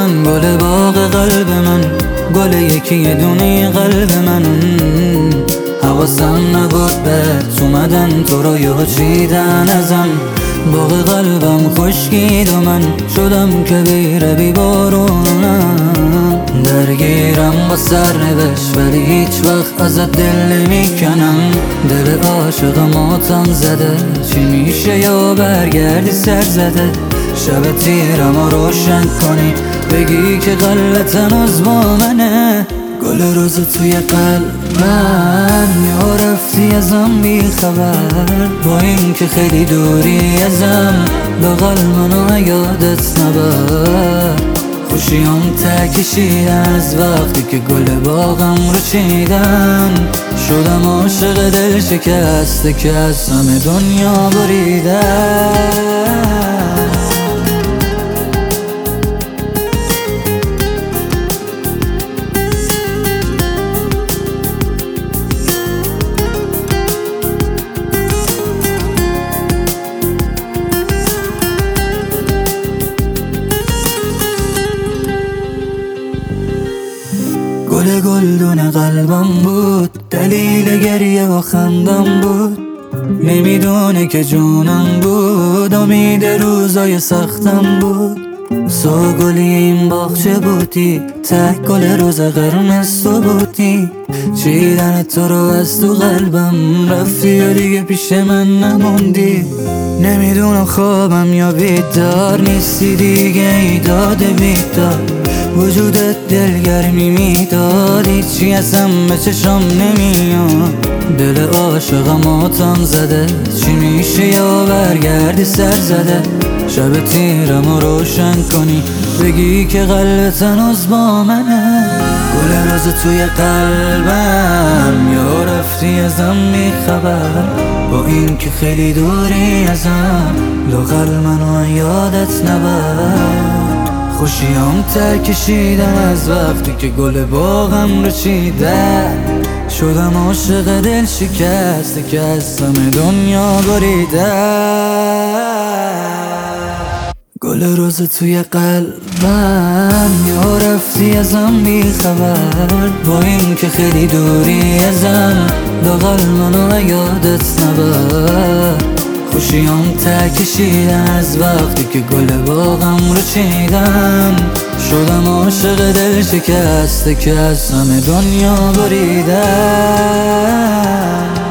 من، گل باغ قلب من، گل یکی دونه قلب من. حواسم نبود بهت اومدن تو رو یهو چیدن ازم. باغ قلبم خشکید و من شدم که بیره بی بارونم. درگیرم با سرنوشت ولی هیچ وقت ازت دل نمیکنم. دل عاشقم آتم زده، چی میشه یا برگردی سر زده. شب تیرم رو روشن کنی بگی که قلبت هنوز با منه. گل روز توی قلبم، یا رفتی ازم بی خبر. با این که خیلی دوری ازم، بغل منو یادت نبر. خوشیام تکشید از وقتی که گل باغم رو چیدن. شدم عاشق دل شکسته که از همه دنیا بریدن. گل گلدون قلبم بود، دلیل گریه و خندم بود. نمیدونه که جونم بود، امید روزای سختم بود. سوگلی این باغچه بودی، ته گل روز قرمز تو بودی. چیدن تو رو از تو قلبم رفتی و دیگه پیش من نموندی. نمیدونم خوابم یا بیدار نیستی دیگه، ایداد بیدار. وجودت دلگرمی میداد، هیچی ازم به چشم نمیاد. دل عاشقم آتم زده، چی میشه یا برگردی سر زده. شب تیرم رو روشن کنی بگی که قلبت هنوز با منه. گل روز توی قلبم، یا رفتی ازم بی خبر. با این که خیلی دوری ازم، لااقل منو یادت نبر. خوشیام تکشیدم از وقتی که گل باغم رو چیدن. شدم عاشق دل شکسته که از همه دنیا بریدن. گل روز توی قلبم، یا رفتی ازم بی خبر. با این که خیلی دوری ازم، لااقل منو یادت نبر. خوشیام تکشیدن از وقتی که گل باغم رو چیدن. شدم عاشق دل شکسته که از همه دنیا بریدن.